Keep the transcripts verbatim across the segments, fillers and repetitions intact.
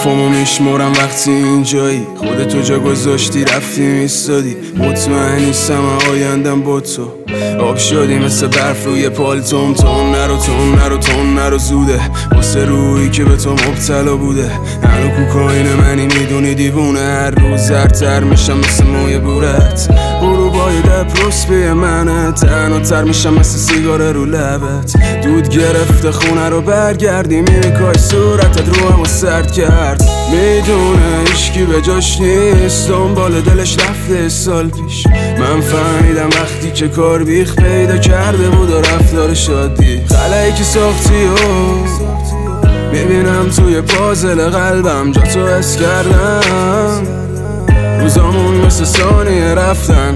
حرفامو میشمارم وقتی اینجایی، خودتو جا گذاشتی رفتی میستادی. مطمئن نیستم آیندم با تو، آب شدی مثل برف روی پالتوم. تون نرو تون نرو تون نرو زوده واسه روحی که به تو مبتلا بوده. هنو کوکاین منی میدونی دیوونه، هر روز زرتر میشم مثل موی بورت. غروبای دپروس بی منه، تنها تر میشم مثل سیگار رو لبت. دود گرفته خونه رو برگردی، میریکای صورتت رو همو سرد کرد. میدونه هیچکی به جاش نیست، دنبال دلش رفته سال پیش. من فهمیدم وقتی که کار بیخ پیدا کرده بود و رفتار شادی. خلایی که ساختی و میبینم توی پازل قلبم، جا تو حس کردم. روزامون مثل ثانیه رفتن.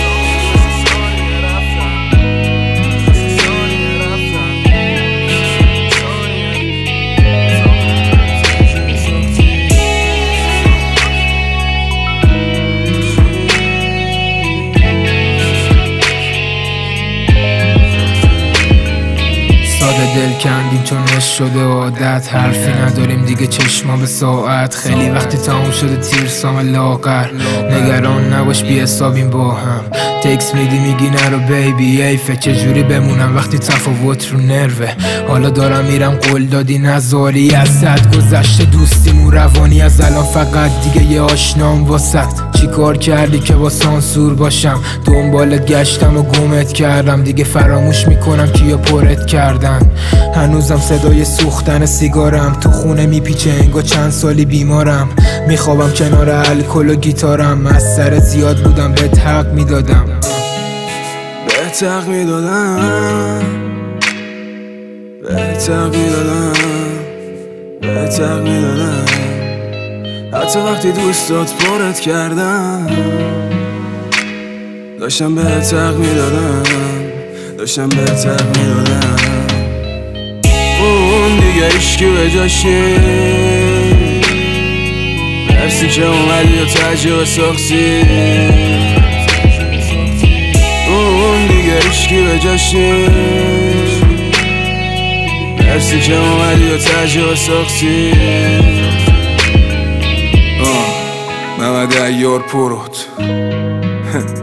ساده دل کندیم چون عشق شده عادت، حرفی نداریم دیگه چشما به ساعت. خیلی وقتی تموم شده تیرسام لاغر، نگران نباش بی حسابیم با هم. تکس میدی میگی نرو بیبی ایفه، چجوری بمونم وقتی تفاوت رو نروه. حالا دارم میرم قول دادی نذاری، از صد گذشته دوستیمون روانی. از الان فقط دیگه یه آشنام واسط. چی کار کردی که با سانسور باشم؟ دنبالت گشتم و گمت کردم، دیگه فراموش میکنم کیا پرت کردن. هنوزم صدای سوختن سیگارم تو خونه میپیچه، انگار چند سالی بیمارم. میخوابم کنار الکل و گیتارم، از سر زیاد بودم بهت حق میدادم بهت حق میدادم بهت حق میدادم بهت حق میدادم حتی وقتی دوستات پرت کردم. داشتم بهت حق میدادم داشتم بهت حق میدادم اون دیگه عشقی به جاشی. مرسی که اومدی و تجربه ساختی. اون دیگه عشقی به جاشی. مرسی که اومدی و تجربه ساختی. محمد عیار پروت